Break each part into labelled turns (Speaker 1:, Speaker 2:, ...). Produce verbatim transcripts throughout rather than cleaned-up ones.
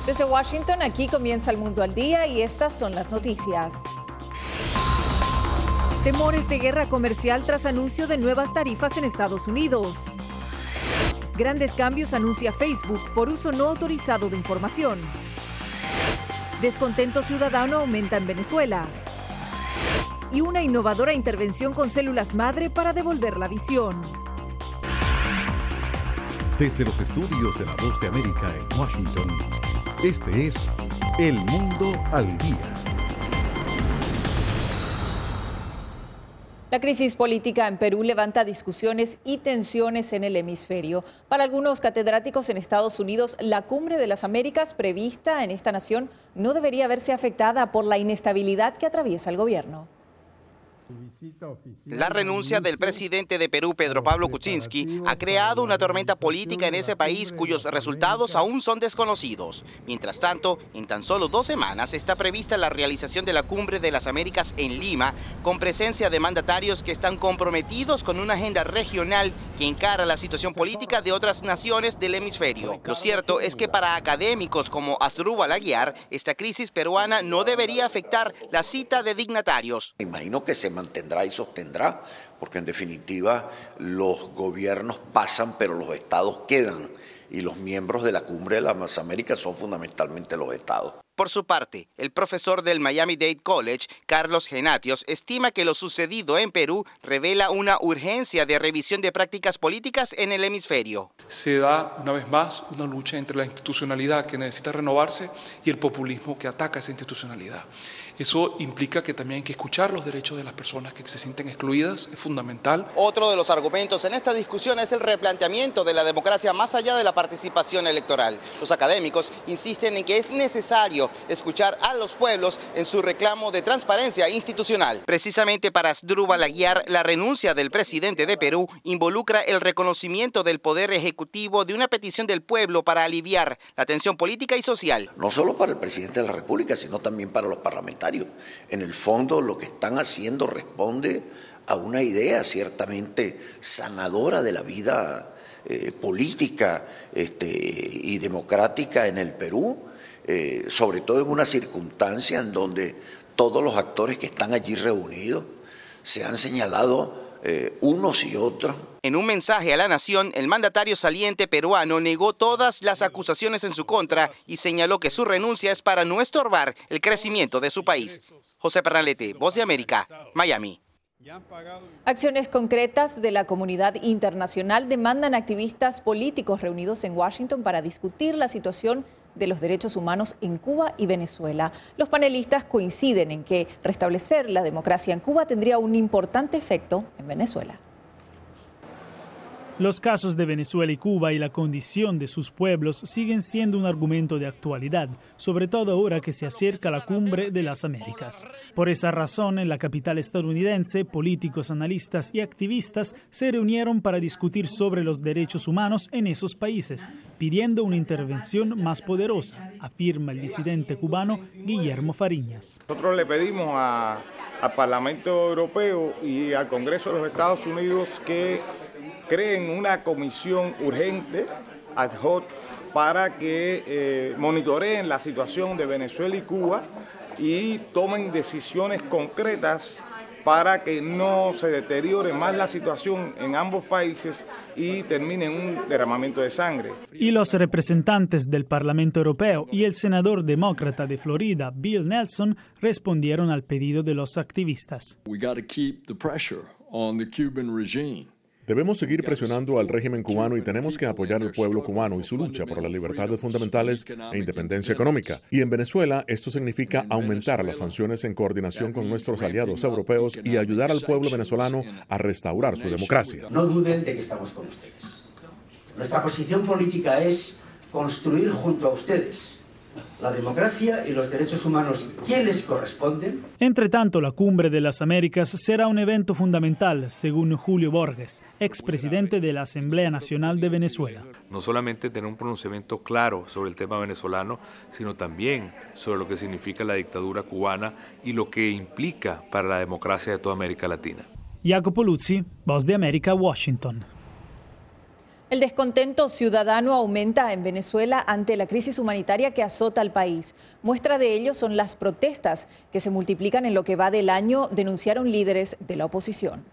Speaker 1: Desde Washington, aquí comienza El Mundo al Día y estas son las noticias.
Speaker 2: Temores de guerra comercial tras anuncio de nuevas tarifas en Estados Unidos. Grandes cambios anuncia Facebook por uso no autorizado de información. Descontento ciudadano aumenta en Venezuela. Y una innovadora intervención con células madre para devolver la visión.
Speaker 3: Desde los estudios de La Voz de América en Washington, este es El Mundo al Día.
Speaker 1: La crisis política en Perú levanta discusiones y tensiones en el hemisferio. Para algunos catedráticos en Estados Unidos, la Cumbre de las Américas prevista en esta nación no debería verse afectada por la inestabilidad que atraviesa el gobierno.
Speaker 4: La renuncia del presidente de Perú, Pedro Pablo Kuczynski, ha creado una tormenta política en ese país cuyos resultados aún son desconocidos. Mientras tanto, en tan solo dos semanas está prevista la realización de la Cumbre de las Américas en Lima, con presencia de mandatarios que están comprometidos con una agenda regional que encara la situación política de otras naciones del hemisferio. Lo cierto es que para académicos como Asdrúbal Aguiar, esta crisis peruana no debería afectar la cita de dignatarios.
Speaker 5: Imagino que se mantendrá y sostendrá, porque en definitiva los gobiernos pasan, pero los estados quedan, y los miembros de la Cumbre de las Américas son fundamentalmente los estados.
Speaker 4: Por su parte, el profesor del Miami-Dade College, Carlos Genatios, estima que lo sucedido en Perú revela una urgencia de revisión de prácticas políticas en el hemisferio.
Speaker 6: Se da, una vez más, una lucha entre la institucionalidad que necesita renovarse y el populismo que ataca esa institucionalidad. Eso implica que también hay que escuchar los derechos de las personas que se sienten excluidas, es fundamental.
Speaker 4: Otro de los argumentos en esta discusión es el replanteamiento de la democracia más allá de la participación electoral. Los académicos insisten en que es necesario escuchar a los pueblos en su reclamo de transparencia institucional. Precisamente para Asdrúbal Aguiar, la renuncia del presidente de Perú involucra el reconocimiento del poder ejecutivo de una petición del pueblo para aliviar la tensión política y social.
Speaker 5: No solo para el presidente de la República, sino también para los parlamentarios. En el fondo, lo que están haciendo responde a una idea ciertamente sanadora de la vida eh, política este, y democrática en el Perú, eh, sobre todo en una circunstancia en donde todos los actores que están allí reunidos se han señalado eh, unos y otros.
Speaker 4: En un mensaje a la nación, el mandatario saliente peruano negó todas las acusaciones en su contra y señaló que su renuncia es para no estorbar el crecimiento de su país. José Pernalete, Voz de América, Miami.
Speaker 1: Acciones concretas de la comunidad internacional demandan activistas políticos reunidos en Washington para discutir la situación de los derechos humanos en Cuba y Venezuela. Los panelistas coinciden en que restablecer la democracia en Cuba tendría un importante efecto en Venezuela.
Speaker 7: Los casos de Venezuela y Cuba y la condición de sus pueblos siguen siendo un argumento de actualidad, sobre todo ahora que se acerca la Cumbre de las Américas. Por esa razón, en la capital estadounidense, políticos, analistas y activistas se reunieron para discutir sobre los derechos humanos en esos países, pidiendo una intervención más poderosa, afirma el disidente cubano Guillermo Fariñas.
Speaker 8: Nosotros le pedimos a, al Parlamento Europeo y al Congreso de los Estados Unidos que creen una comisión urgente ad hoc para que eh, monitoreen la situación de Venezuela y Cuba y tomen decisiones concretas para que no se deteriore más la situación en ambos países y termine en un derramamiento de sangre.
Speaker 7: Y los representantes del Parlamento Europeo y el senador demócrata de Florida, Bill Nelson, respondieron al pedido de los activistas.
Speaker 9: We got to keep the pressure on the Cuban regime.
Speaker 10: Debemos seguir presionando al régimen cubano y tenemos que apoyar al pueblo cubano y su lucha por las libertades fundamentales e independencia económica. Y en Venezuela esto significa aumentar las sanciones en coordinación con nuestros aliados europeos y ayudar al pueblo venezolano a restaurar su democracia.
Speaker 11: No duden de que estamos con ustedes. Nuestra posición política es construir junto a ustedes la democracia y los derechos humanos que les corresponden.
Speaker 7: Entre tanto, la Cumbre de las Américas será un evento fundamental, según Julio Borges, expresidente de la Asamblea Nacional de Venezuela.
Speaker 12: No solamente tener un pronunciamiento claro sobre el tema venezolano, sino también sobre lo que significa la dictadura cubana y lo que implica para la democracia de toda América Latina.
Speaker 7: Jacopo Luzzi, Voz de América, Washington.
Speaker 1: El descontento ciudadano aumenta en Venezuela ante la crisis humanitaria que azota al país. Muestra de ello son las protestas que se multiplican en lo que va del año, denunciaron líderes de la oposición.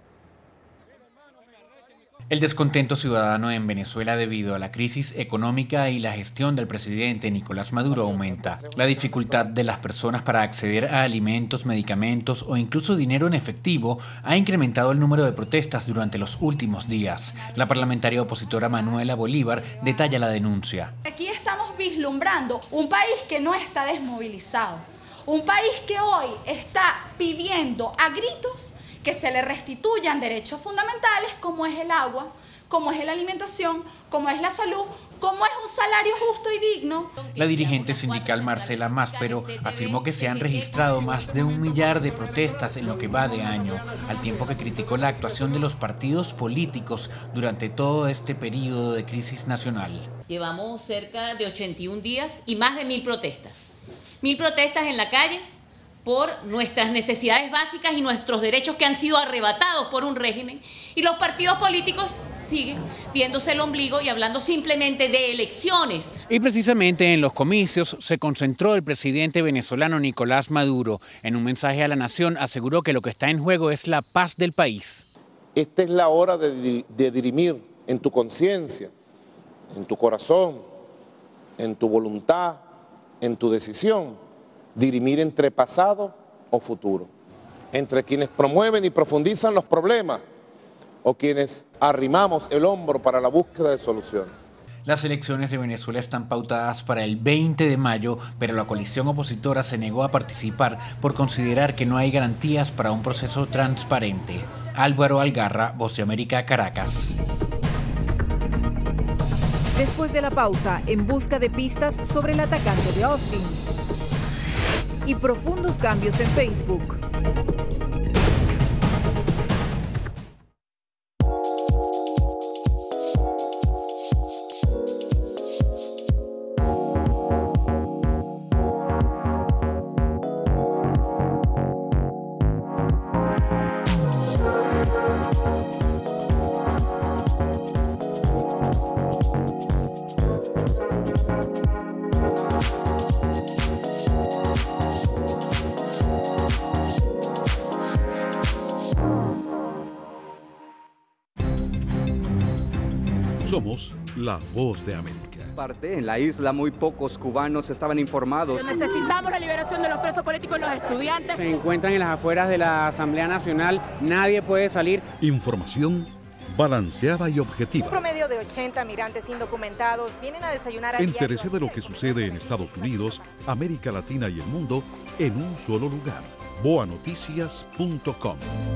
Speaker 13: El descontento ciudadano en Venezuela debido a la crisis económica y la gestión del presidente Nicolás Maduro aumenta. La dificultad de las personas para acceder a alimentos, medicamentos o incluso dinero en efectivo ha incrementado el número de protestas durante los últimos días. La parlamentaria opositora Manuela Bolívar detalla la denuncia.
Speaker 14: Aquí estamos vislumbrando un país que no está desmovilizado, un país que hoy está pidiendo a gritos que se le restituyan derechos fundamentales como es el agua, como es la alimentación, como es la salud, como es un salario justo y digno.
Speaker 13: La dirigente sindical Marcela Máspero afirmó que se han registrado más de un millar de protestas en lo que va de año, al tiempo que criticó la actuación de los partidos políticos durante todo este periodo de crisis nacional.
Speaker 15: Llevamos cerca de ochenta y un días y más de mil protestas. Mil protestas en la calle por nuestras necesidades básicas y nuestros derechos que han sido arrebatados por un régimen, y los partidos políticos siguen viéndose el ombligo y hablando simplemente de elecciones.
Speaker 13: Y precisamente en los comicios se concentró el presidente venezolano Nicolás Maduro. En un mensaje a la nación aseguró que lo que está en juego es la paz del país.
Speaker 16: Esta es la hora de, de dirimir en tu conciencia, en tu corazón, en tu voluntad, en tu decisión, dirimir entre pasado o futuro, entre quienes promueven y profundizan los problemas o quienes arrimamos el hombro para la búsqueda de soluciones.
Speaker 13: Las elecciones de Venezuela están pautadas para el veinte de mayo, pero la coalición opositora se negó a participar por considerar que no hay garantías para un proceso transparente. Álvaro Algarra, Voz de América, Caracas.
Speaker 2: Después de la pausa, en busca de pistas sobre el atacante de Austin. Y profundos cambios en Facebook.
Speaker 3: Somos la Voz de América.
Speaker 17: Parte en la isla muy pocos cubanos estaban informados.
Speaker 18: Necesitamos la liberación de los presos políticos y los estudiantes.
Speaker 19: Se encuentran en las afueras de la Asamblea Nacional, nadie puede salir.
Speaker 3: Información balanceada y objetiva.
Speaker 20: Un promedio de ochenta migrantes indocumentados vienen a desayunar a
Speaker 3: Entérese de lo que sucede en Estados Unidos, América Latina y el mundo en un solo lugar. boa noticias punto com.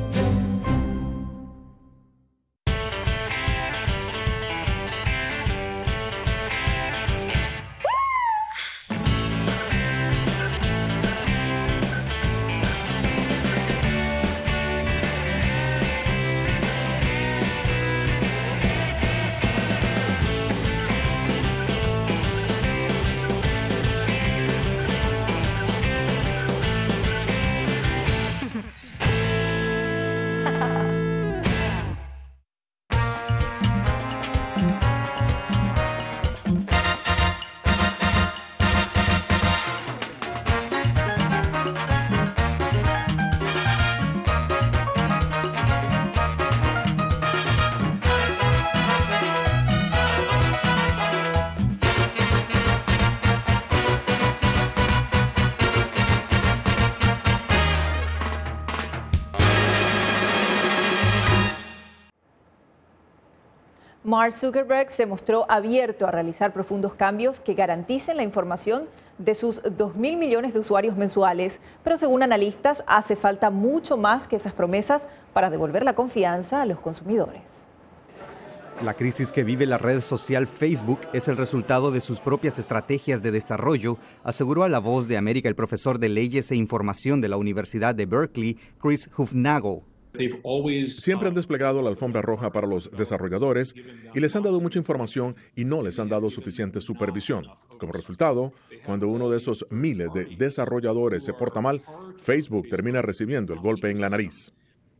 Speaker 1: Mark Zuckerberg se mostró abierto a realizar profundos cambios que garanticen la información de sus dos mil millones de usuarios mensuales, pero según analistas hace falta mucho más que esas promesas para devolver la confianza a los consumidores.
Speaker 17: La crisis que vive la red social Facebook es el resultado de sus propias estrategias de desarrollo, aseguró a La Voz de América el profesor de Leyes e Información de la Universidad de Berkeley, Chris Hufnagel.
Speaker 10: Siempre han desplegado la alfombra roja para los desarrolladores y les han dado mucha información y no les han dado suficiente supervisión. Como resultado, cuando uno de esos miles de desarrolladores se porta mal, Facebook termina recibiendo el golpe en la nariz.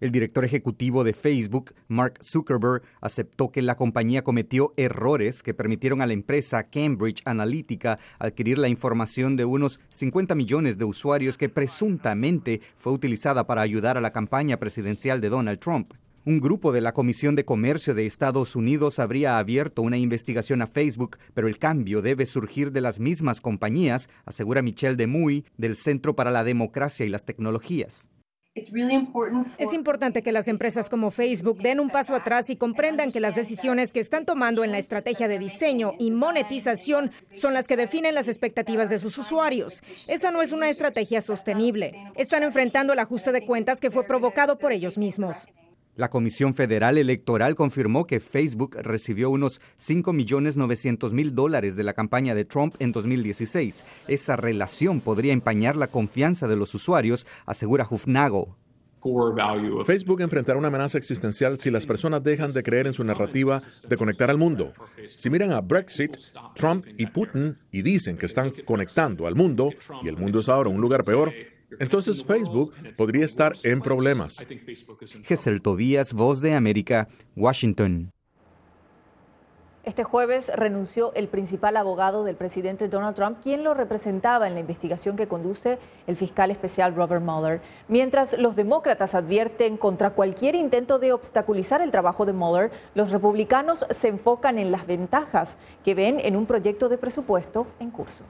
Speaker 17: El director ejecutivo de Facebook, Mark Zuckerberg, aceptó que la compañía cometió errores que permitieron a la empresa Cambridge Analytica adquirir la información de unos cincuenta millones de usuarios que presuntamente fue utilizada para ayudar a la campaña presidencial de Donald Trump. Un grupo de la Comisión de Comercio de Estados Unidos habría abierto una investigación a Facebook, pero el cambio debe surgir de las mismas compañías, asegura Michelle Demuy, del Centro para la Democracia y las Tecnologías.
Speaker 21: Es importante que las empresas como Facebook den un paso atrás y comprendan que las decisiones que están tomando en la estrategia de diseño y monetización son las que definen las expectativas de sus usuarios. Esa no es una estrategia sostenible. Están enfrentando el ajuste de cuentas que fue provocado por ellos mismos.
Speaker 17: La Comisión Federal Electoral confirmó que Facebook recibió unos cinco millones novecientos mil dólares de la campaña de Trump en dos mil dieciséis. Esa relación podría empañar la confianza de los usuarios, asegura Hufnagel.
Speaker 10: Facebook enfrentará una amenaza existencial si las personas dejan de creer en su narrativa de conectar al mundo. Si miran a Brexit, Trump y Putin y dicen que están conectando al mundo y el mundo es ahora un lugar peor, entonces Facebook podría estar en problemas.
Speaker 17: Gesell Tobías, Voz de América, Washington.
Speaker 1: Este jueves renunció el principal abogado del presidente Donald Trump, quien lo representaba en la investigación que conduce el fiscal especial Robert Mueller. Mientras los demócratas advierten contra cualquier intento de obstaculizar el trabajo de Mueller, los republicanos se enfocan en las ventajas que ven en un proyecto de presupuesto en curso.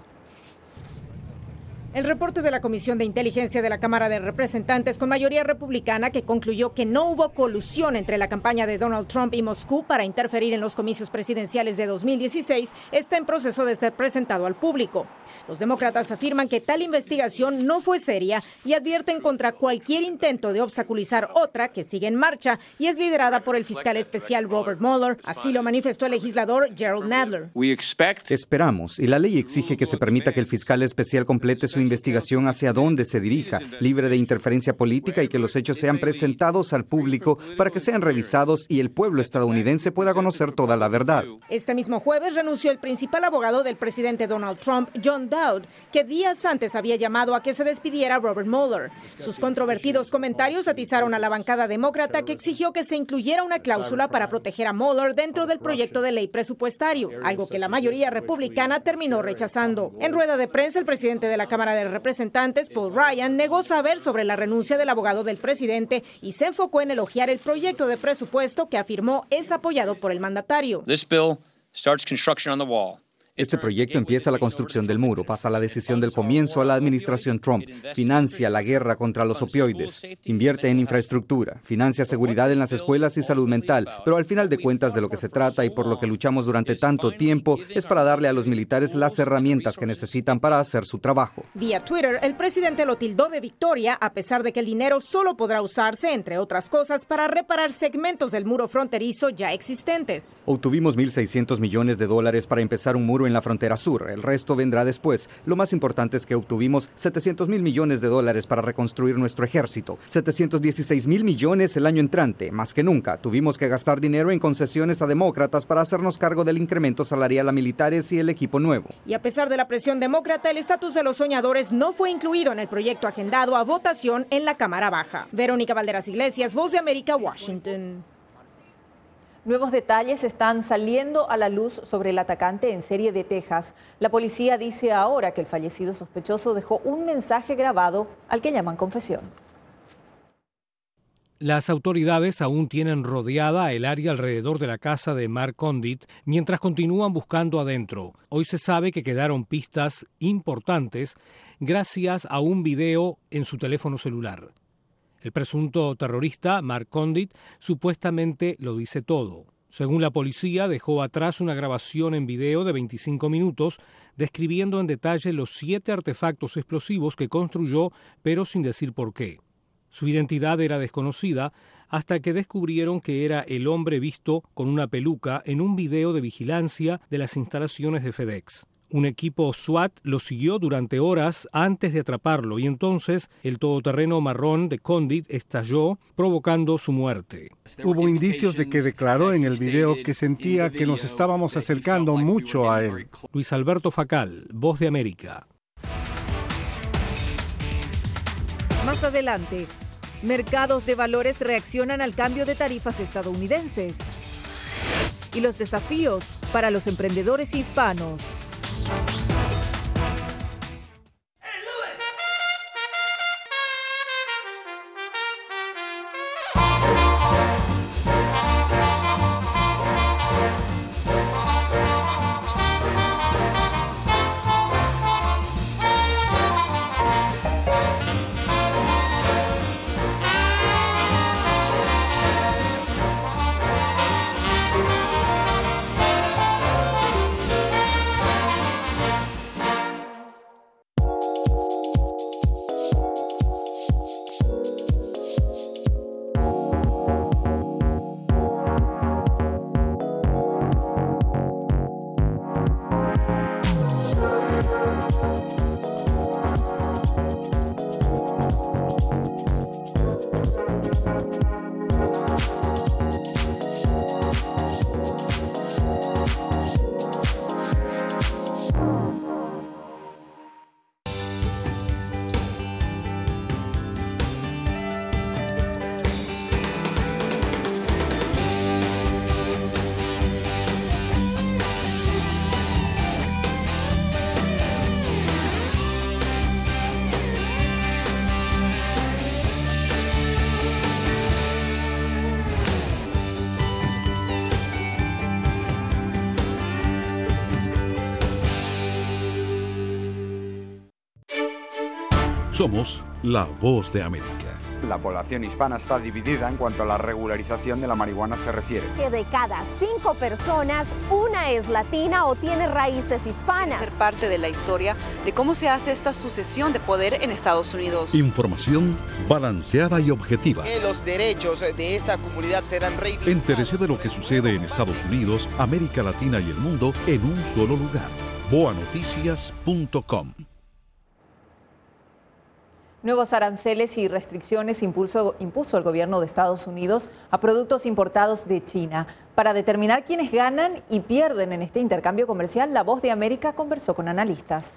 Speaker 21: El reporte de la Comisión de Inteligencia de la Cámara de Representantes con mayoría republicana, que concluyó que no hubo colusión entre la campaña de Donald Trump y Moscú para interferir en los comicios presidenciales de dos mil dieciséis, está en proceso de ser presentado al público. Los demócratas afirman que tal investigación no fue seria y advierten contra cualquier intento de obstaculizar otra que sigue en marcha y es liderada por el fiscal especial Robert Mueller. Así lo manifestó el legislador Jerrold Nadler.
Speaker 17: Esperamos, y la ley exige que se permita que el fiscal especial complete su investigación hacia dónde se dirija, libre de interferencia política, y que los hechos sean presentados al público para que sean revisados y el pueblo estadounidense pueda conocer toda la verdad.
Speaker 21: Este mismo jueves renunció el principal abogado del presidente Donald Trump, John Dowd, que días antes había llamado a que se despidiera Robert Mueller. Sus controvertidos comentarios atizaron a la bancada demócrata, que exigió que se incluyera una cláusula para proteger a Mueller dentro del proyecto de ley presupuestario, algo que la mayoría republicana terminó rechazando. En rueda de prensa, el presidente de la Cámara de Representantes, Paul Ryan, negó saber sobre la renuncia del abogado del presidente y se enfocó en elogiar el proyecto de presupuesto que afirmó es apoyado por el mandatario.
Speaker 17: This bill starts construction on the wall. Este proyecto empieza la construcción del muro, pasa la decisión del comienzo a la administración Trump, financia la guerra contra los opioides, invierte en infraestructura, financia seguridad en las escuelas y salud mental, pero al final de cuentas de lo que se trata y por lo que luchamos durante tanto tiempo es para darle a los militares las herramientas que necesitan para hacer su trabajo.
Speaker 21: Vía Twitter, el presidente lo tildó de victoria, a pesar de que el dinero solo podrá usarse, entre otras cosas, para reparar segmentos del muro fronterizo ya existentes.
Speaker 17: Obtuvimos mil seiscientos millones de dólares para empezar un muro en la frontera sur. El resto vendrá después. Lo más importante es que obtuvimos setecientos mil millones de dólares para reconstruir nuestro ejército. setecientos dieciséis mil millones el año entrante. Más que nunca, tuvimos que gastar dinero en concesiones a demócratas para hacernos cargo del incremento salarial a militares y el equipo nuevo.
Speaker 21: Y a pesar de la presión demócrata, el estatus de los soñadores no fue incluido en el proyecto agendado a votación en la Cámara Baja. Verónica Valderas Iglesias, Voz de América, Washington.
Speaker 1: Nuevos detalles están saliendo a la luz sobre el atacante en serie de Texas. La policía dice ahora que el fallecido sospechoso dejó un mensaje grabado al que llaman confesión.
Speaker 22: Las autoridades aún tienen rodeada el área alrededor de la casa de Mark Condit mientras continúan buscando adentro. Hoy se sabe que quedaron pistas importantes gracias a un video en su teléfono celular. El presunto terrorista, Mark Condit, supuestamente lo dice todo. Según la policía, dejó atrás una grabación en video de veinticinco minutos describiendo en detalle los siete artefactos explosivos que construyó, pero sin decir por qué. Su identidad era desconocida hasta que descubrieron que era el hombre visto con una peluca en un video de vigilancia de las instalaciones de FedEx. Un equipo SWAT lo siguió durante horas antes de atraparlo y entonces el todoterreno marrón de Condit estalló, provocando su muerte.
Speaker 23: Hubo indicios de que declaró en el video que sentía que nos estábamos acercando mucho a él.
Speaker 22: Luis Alberto Facal, Voz de América.
Speaker 2: Más adelante, Mercados de valores reaccionan al cambio de tarifas estadounidenses. Y los desafíos para los emprendedores hispanos.
Speaker 3: Somos la voz de América.
Speaker 4: La población hispana está dividida en cuanto a la regularización de la marihuana se refiere.
Speaker 5: Que de cada cinco personas, una es latina o tiene raíces hispanas.
Speaker 6: Ser parte de la historia de cómo se hace esta sucesión de poder en Estados Unidos.
Speaker 3: Información balanceada y objetiva.
Speaker 24: Que los derechos de esta comunidad serán reivindicados.
Speaker 3: Entérese de lo que sucede en Estados Unidos, América Latina y el mundo en un solo lugar. boa noticias punto com.
Speaker 1: Nuevos aranceles y restricciones impulso, impuso el gobierno de Estados Unidos a productos importados de China. Para determinar quiénes ganan y pierden en este intercambio comercial, La Voz de América conversó con analistas.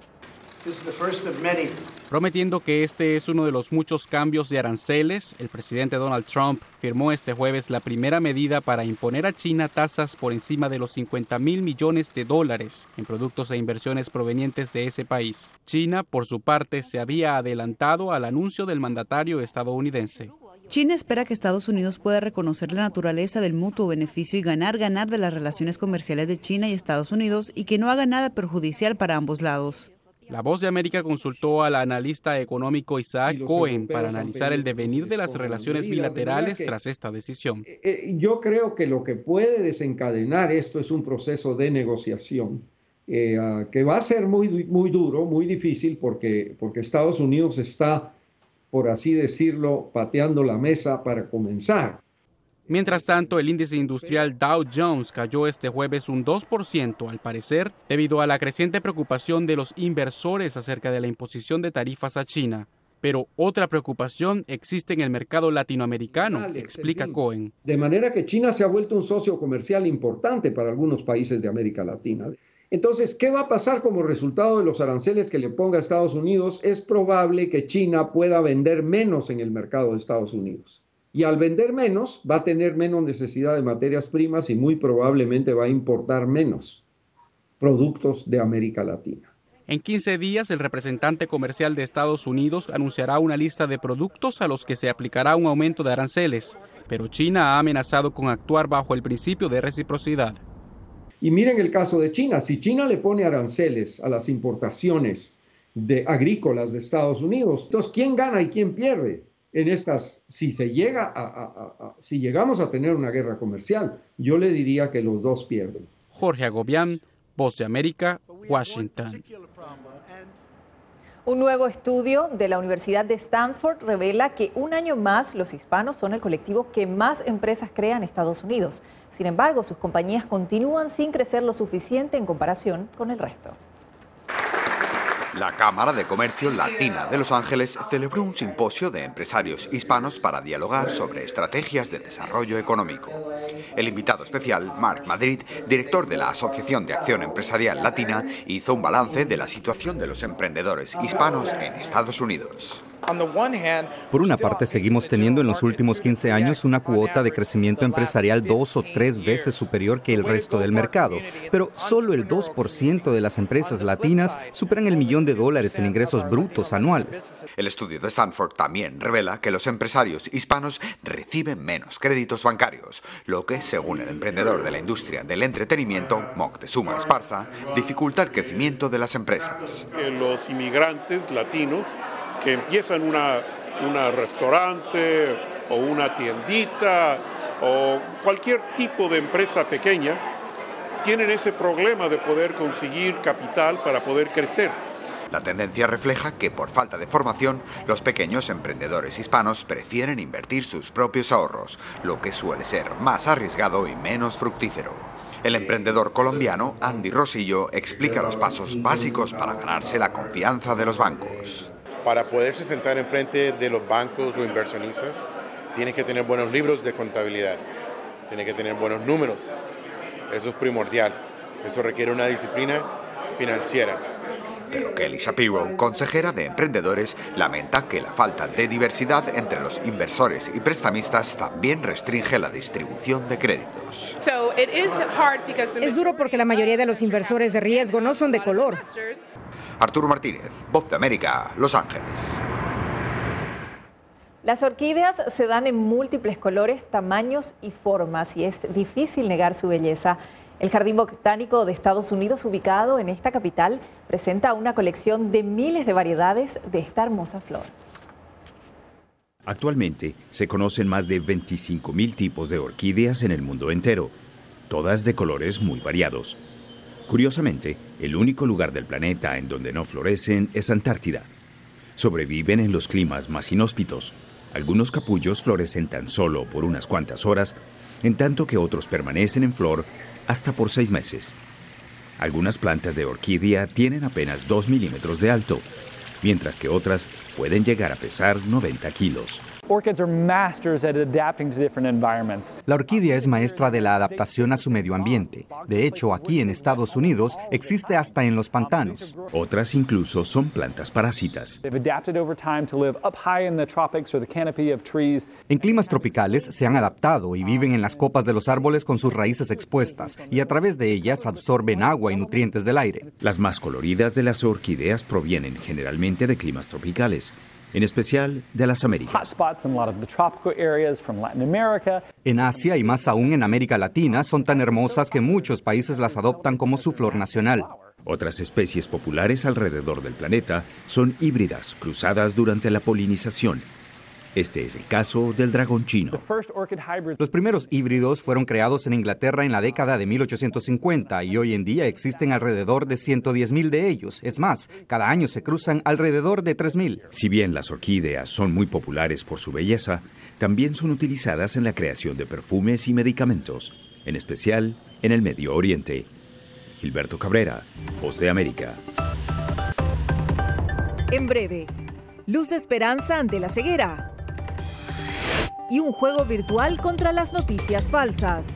Speaker 25: Prometiendo que este es uno de los muchos cambios de aranceles, el presidente Donald Trump firmó este jueves la primera medida para imponer a China tasas por encima de los cincuenta mil millones de dólares en productos e inversiones provenientes de ese país. China, por su parte, se había adelantado al anuncio del mandatario estadounidense.
Speaker 26: China espera que Estados Unidos pueda reconocer la naturaleza del mutuo beneficio y ganar-ganar de las relaciones comerciales de China y Estados Unidos y que no haga nada perjudicial para ambos lados.
Speaker 25: La Voz de América consultó al analista económico Isaac Cohen para analizar el devenir de las relaciones bilaterales tras esta decisión.
Speaker 27: Yo creo que lo que puede desencadenar esto es un proceso de negociación eh, uh, que va a ser muy, muy duro, muy difícil, porque, porque Estados Unidos está, por así decirlo, pateando la mesa para comenzar.
Speaker 25: Mientras tanto, el índice industrial Dow Jones cayó este jueves un dos por ciento, al parecer, debido a la creciente preocupación de los inversores acerca de la imposición de tarifas a China. Pero otra preocupación existe en el mercado latinoamericano, explica Cohen.
Speaker 27: De manera que China se ha vuelto un socio comercial importante para algunos países de América Latina. Entonces, ¿qué va a pasar como resultado de los aranceles que le ponga a Estados Unidos? Es probable que China pueda vender menos en el mercado de Estados Unidos. Y al vender menos, va a tener menos necesidad de materias primas y muy probablemente va a importar menos productos de América Latina.
Speaker 25: En quince días, el representante comercial de Estados Unidos anunciará una lista de productos a los que se aplicará un aumento de aranceles, pero China ha amenazado con actuar bajo el principio de reciprocidad.
Speaker 27: Y miren el caso de China. Si China le pone aranceles a las importaciones de agrícolas de Estados Unidos, entonces, ¿quién gana y quién pierde? En estas, si se llega a, a, a, a, si llegamos a tener una guerra comercial, yo le diría que los dos pierden.
Speaker 25: Jorge Agobián, Voz de América, Washington.
Speaker 1: Un nuevo estudio de la Universidad de Stanford revela que un año más los hispanos son el colectivo que más empresas crea en Estados Unidos. Sin embargo, sus compañías continúan sin crecer lo suficiente en comparación con el resto.
Speaker 28: La Cámara de Comercio Latina de Los Ángeles celebró un simposio de empresarios hispanos para dialogar sobre estrategias de desarrollo económico. El invitado especial, Marc Madrid, director de la Asociación de Acción Empresarial Latina, hizo un balance de la situación de los emprendedores hispanos en Estados Unidos.
Speaker 17: Por una parte, seguimos teniendo en los últimos quince años una cuota de crecimiento empresarial dos o tres veces superior que el resto del mercado, pero solo el dos por ciento de las empresas latinas superan el millón de dólares en ingresos brutos anuales.
Speaker 28: El estudio de Stanford también revela que los empresarios hispanos reciben menos créditos bancarios, lo que, según el emprendedor de la industria del entretenimiento, Moctezuma Esparza, dificulta el crecimiento de las empresas.
Speaker 7: Los inmigrantes latinos que empiezan una, una restaurante o una tiendita o cualquier tipo de empresa pequeña, tienen ese problema de poder conseguir capital para poder crecer.
Speaker 28: La tendencia refleja que por falta de formación, los pequeños emprendedores hispanos prefieren invertir sus propios ahorros, lo que suele ser más arriesgado y menos fructífero. El emprendedor colombiano Andy Rosillo explica los pasos básicos para ganarse la confianza de los bancos.
Speaker 8: Para poderse sentar enfrente de los bancos o inversionistas, tiene que tener buenos libros de contabilidad, tiene que tener buenos números. Eso es primordial. Eso requiere una disciplina financiera.
Speaker 28: Pero Kelly Shapiro, consejera de emprendedores, lamenta que la falta de diversidad entre los inversores y prestamistas también restringe la distribución de créditos.
Speaker 21: Es duro porque la mayoría de los inversores de riesgo no son de color.
Speaker 28: Arturo Martínez, Voz de América, Los Ángeles.
Speaker 1: Las orquídeas se dan en múltiples colores, tamaños y formas y es difícil negar su belleza. El Jardín Botánico de Estados Unidos, ubicado en esta capital, presenta una colección de miles de variedades de esta hermosa flor.
Speaker 9: Actualmente se conocen más de veinticinco mil tipos de orquídeas en el mundo entero, todas de colores muy variados. Curiosamente, el único lugar del planeta en donde no florecen es Antártida. Sobreviven en los climas más inhóspitos. Algunos capullos florecen tan solo por unas cuantas horas, en tanto que otros permanecen en flor hasta por seis meses. Algunas plantas de orquídea tienen apenas dos milímetros de alto, mientras que otras pueden llegar a pesar noventa kilos.
Speaker 17: La orquídea es maestra de la adaptación a su medio ambiente. De hecho, aquí en Estados Unidos existe hasta en los pantanos.
Speaker 9: Otras incluso son plantas parásitas.
Speaker 17: En climas tropicales se han adaptado y viven en las copas de los árboles con sus raíces expuestas y a través de ellas absorben agua y nutrientes del aire.
Speaker 9: Las más coloridas de las orquídeas provienen generalmente de climas tropicales, en especial de las Américas.
Speaker 17: En Asia y más aún en América Latina son tan hermosas que muchos países las adoptan como su flor nacional.
Speaker 9: Otras especies populares alrededor del planeta son híbridas, cruzadas durante la polinización. Este es el caso del dragón chino.
Speaker 17: Los primeros híbridos fueron creados en Inglaterra en la década de mil ochocientos cincuenta y hoy en día existen alrededor de ciento diez mil de ellos. Es más, cada año se cruzan alrededor de tres mil.
Speaker 9: Si bien las orquídeas son muy populares por su belleza, también son utilizadas en la creación de perfumes y medicamentos, en especial en el Medio Oriente. Gilberto Cabrera, Voz de América.
Speaker 2: En breve, luz de esperanza ante la ceguera. Y un juego virtual contra las noticias falsas.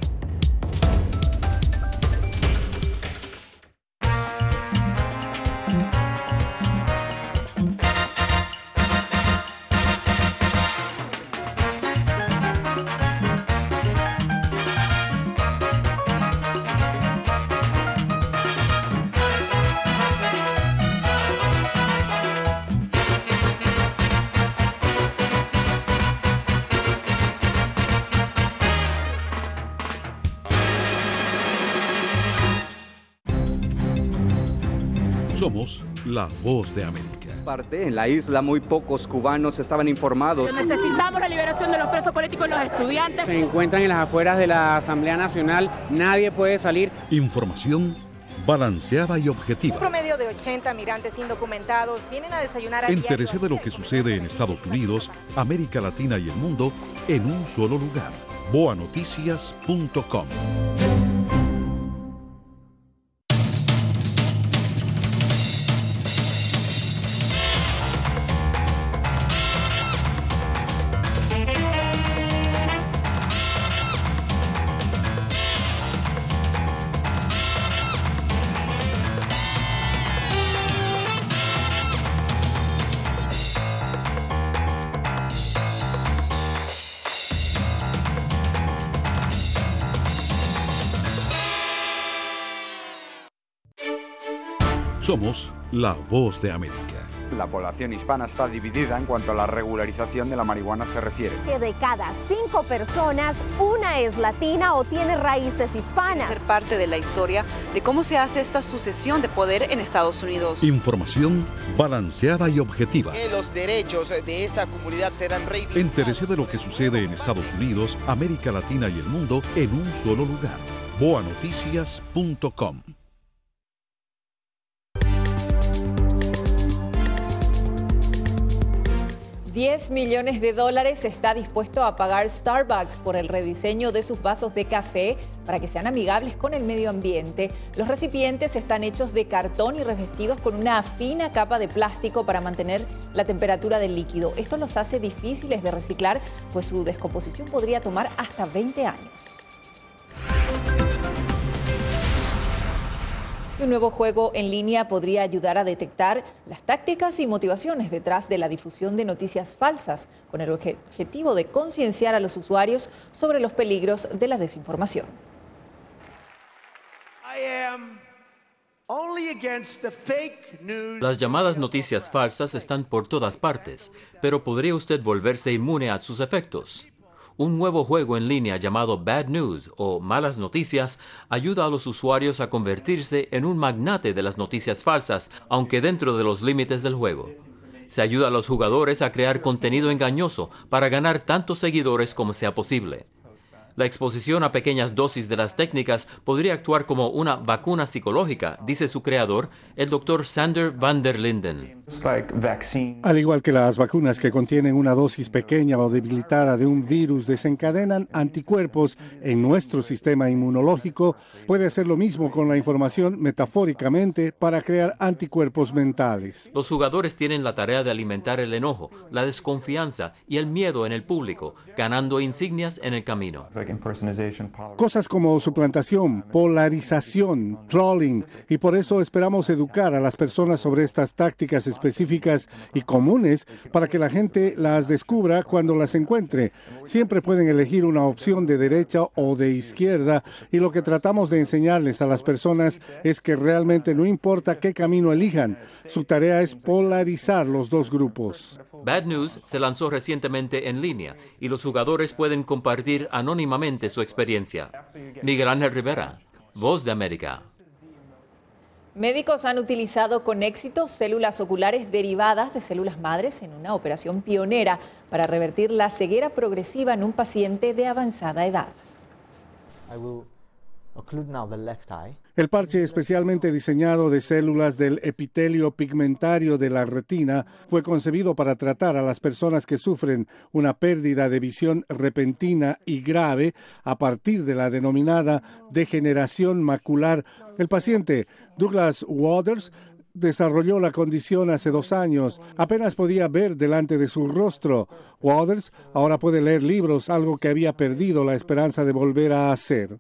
Speaker 3: Somos la Voz de América.
Speaker 17: Parte, en la isla muy pocos cubanos estaban informados.
Speaker 18: Necesitamos la liberación de los presos políticos y los estudiantes.
Speaker 19: Se encuentran en las afueras de la Asamblea Nacional, nadie puede salir.
Speaker 3: Información balanceada y objetiva.
Speaker 20: Un promedio de ochenta migrantes indocumentados vienen a desayunar a
Speaker 3: Entérese de lo que sucede en Estados Unidos, América Latina y el mundo en un solo lugar. boa noticias punto com. Somos la voz de América.
Speaker 4: La población hispana está dividida en cuanto a la regularización de la marihuana se refiere.
Speaker 5: Que de cada cinco personas, una es latina o tiene raíces hispanas.
Speaker 6: Ser parte de la historia de cómo se hace esta sucesión de poder en Estados Unidos.
Speaker 3: Información balanceada y objetiva.
Speaker 24: Que los derechos de esta comunidad serán reivindicados.
Speaker 3: Entérese de lo que sucede en Estados Unidos, América Latina y el mundo en un solo lugar. boa noticias punto com.
Speaker 1: diez millones de dólares está dispuesto a pagar Starbucks por el rediseño de sus vasos de café para que sean amigables con el medio ambiente. Los recipientes están hechos de cartón y revestidos con una fina capa de plástico para mantener la temperatura del líquido. Esto los hace difíciles de reciclar, pues su descomposición podría tomar hasta veinte años. Un nuevo juego en línea podría ayudar a detectar las tácticas y motivaciones detrás de la difusión de noticias falsas, con el objetivo de concienciar a los usuarios sobre los peligros de la desinformación.
Speaker 10: Las llamadas noticias falsas están por todas partes, pero ¿podría usted volverse inmune a sus efectos? Un nuevo juego en línea llamado Bad News o Malas Noticias ayuda a los usuarios a convertirse en un magnate de las noticias falsas, aunque dentro de los límites del juego. Se ayuda a los jugadores a crear contenido engañoso para ganar tantos seguidores como sea posible. La exposición a pequeñas dosis de las técnicas podría actuar como una vacuna psicológica, dice su creador, el doctor Sander van der Linden.
Speaker 11: Al igual que las vacunas que contienen una dosis pequeña o debilitada de un virus desencadenan anticuerpos en nuestro sistema inmunológico, puede hacer lo mismo con la información metafóricamente para crear anticuerpos mentales.
Speaker 10: Los jugadores tienen la tarea de alimentar el enojo, la desconfianza y el miedo en el público, ganando insignias en el camino.
Speaker 11: Cosas como suplantación, polarización, trolling, y por eso esperamos educar a las personas sobre estas tácticas específicas y comunes para que la gente las descubra cuando las encuentre. Siempre pueden elegir una opción de derecha o de izquierda, y lo que tratamos de enseñarles a las personas es que realmente no importa qué camino elijan, su tarea es polarizar los dos grupos.
Speaker 10: Bad News se lanzó recientemente en línea y los jugadores pueden compartir anónimamente su experiencia. Miguel Ángel Rivera, Voz de América.
Speaker 1: Médicos han utilizado con éxito células oculares derivadas de células madres en una operación pionera para revertir la ceguera progresiva en un paciente de avanzada edad.
Speaker 11: El parche especialmente diseñado de células del epitelio pigmentario de la retina fue concebido para tratar a las personas que sufren una pérdida de visión repentina y grave a partir de la denominada degeneración macular. El paciente Douglas Waters desarrolló la condición hace dos años. Apenas podía ver delante de su rostro. Waters ahora puede leer libros, algo que había perdido la esperanza de volver a hacer.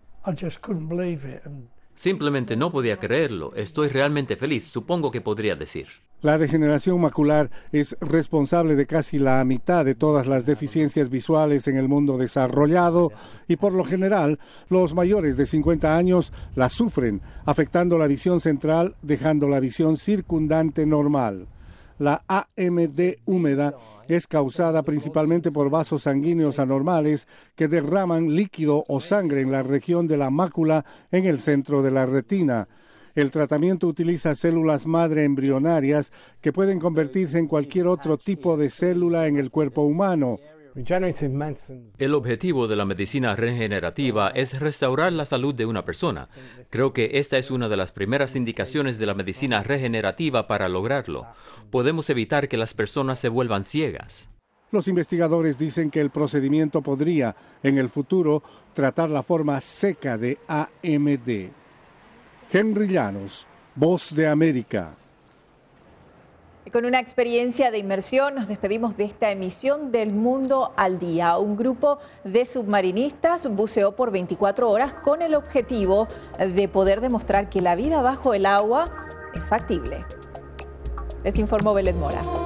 Speaker 10: Simplemente no podía creerlo. Estoy realmente feliz, supongo que podría decir.
Speaker 11: La degeneración macular es responsable de casi la mitad de todas las deficiencias visuales en el mundo desarrollado y por lo general los mayores de cincuenta años la sufren, afectando la visión central, dejando la visión circundante normal. La A M D húmeda es causada principalmente por vasos sanguíneos anormales que derraman líquido o sangre en la región de la mácula en el centro de la retina. El tratamiento utiliza células madre embrionarias que pueden convertirse en cualquier otro tipo de célula en el cuerpo humano.
Speaker 10: El objetivo de la medicina regenerativa es restaurar la salud de una persona. Creo que esta es una de las primeras indicaciones de la medicina regenerativa para lograrlo. Podemos evitar que las personas se vuelvan ciegas.
Speaker 11: Los investigadores dicen que el procedimiento podría, en el futuro, tratar la forma seca de A M D. Henry Llanos, Voz de América.
Speaker 1: Y con una experiencia de inmersión nos despedimos de esta emisión del Mundo al Día. Un grupo de submarinistas buceó por veinticuatro horas con el objetivo de poder demostrar que la vida bajo el agua es factible. Les informó Belén Mora.